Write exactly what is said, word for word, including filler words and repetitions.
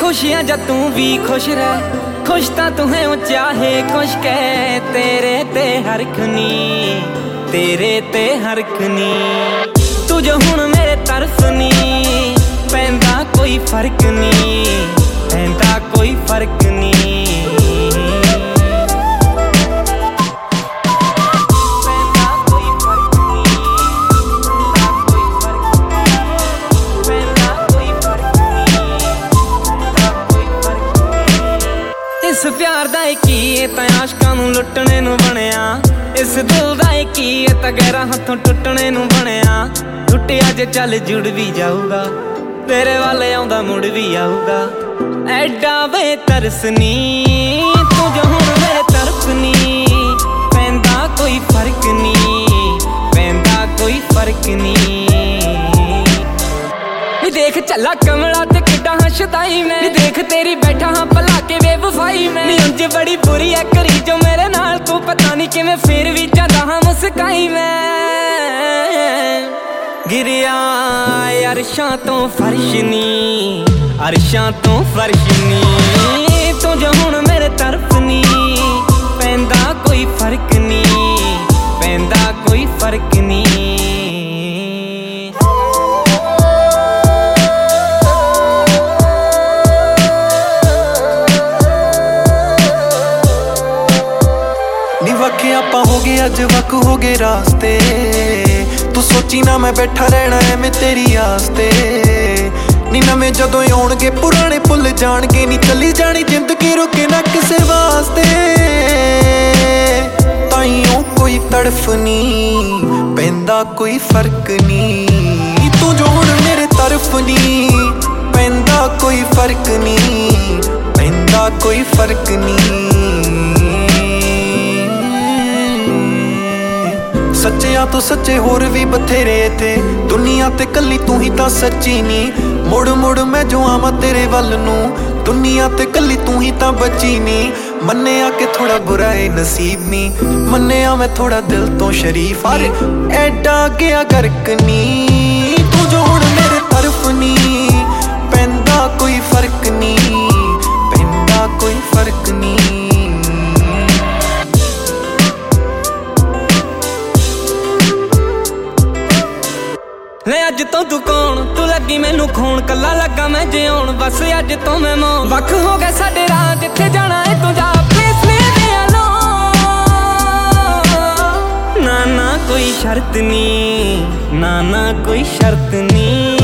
खुशियां जा तू भी खुश रह, खुश ता तू है चाहे खुश कह। तेरे ते हरखनी, तेरे ते हरखनी, तू जो हुण मेरे तरफ नी, पैंदा कोई फर्क नी, पैंदा कोई फर्क नी। इस प्यार दा की तां आशकां नूं लुटने नूं बनिया, इस दिल दा की तां गैरां हत्थों टुटने नूं बनिया। टुटिया जे चल जुड़ भी जाऊगा, तेरे वाले आउंदा मुड़ भी आऊगा। एडा बेतरस नी तू जो हुण मेरे तरफ नी, पैंदा कोई फर्क नी, पैंदा कोई फर्क नी। नी देख चला कमला ते किड्डा हंसदाई मैं, नी देख तेरी बैठा हाँ भला के बेवफाई मैं। नी उंज बड़ी बुरी है करी जो मेरे नाल तू, पता नहीं किवें फिर भी जांदा हाँ मुस्काई मैं। गिरिया अरशां तो फर्श नी, अरशां तो फर्श नी, तू जो हुण मेरे तरफ नी, पैंदा कोई फर्क नी, पैंदा कोई फर्क नी। वखे आपां हो गए अज वक हो गए रास्ते, तू सोची ना मैं बैठा रहना है मैं तेरी आस्ते। नी नवें जदों आउणगे पुराने भुल जाणगे, नी चली जानी जिंदगी रुके ना किसे वास्ते। ताइयों कोई तड़फ नी, पैंदा कोई फर्क नी, तू जो हुण मेरे तरफ नी, पैंदा कोई फर्क नी, पैंदा कोई फर्क नी। सच्चिया तो सच्चे होर भी बथेरे थे, दुनिया ते कली तू ही तां सच्ची नी। मुड़ मुड़ मैं जो आवां तेरे वल नूं, दुनिया ते कली तू ही तां बची नी। मन्निया के थोड़ा बुरा है नसीब नी, मन्निया मैं थोड़ा दिल तो शरीफ। अरे एडा गया गर्क नी, तू जो हुण मेरे तरफ नी, पैंदा कोई फर्क नी, पैंदा कोई फर्क नी। ले अज तो तू कौन, तू लगी मैनू खून, कला लगा मैं जिउण बस अज तो मैं मौन। वख हो गए साडे राह, जिथे जाना है तू जा प्लीज लीव मी अलोन। ना ना कोई शर्त नी, ना ना कोई शर्त नी।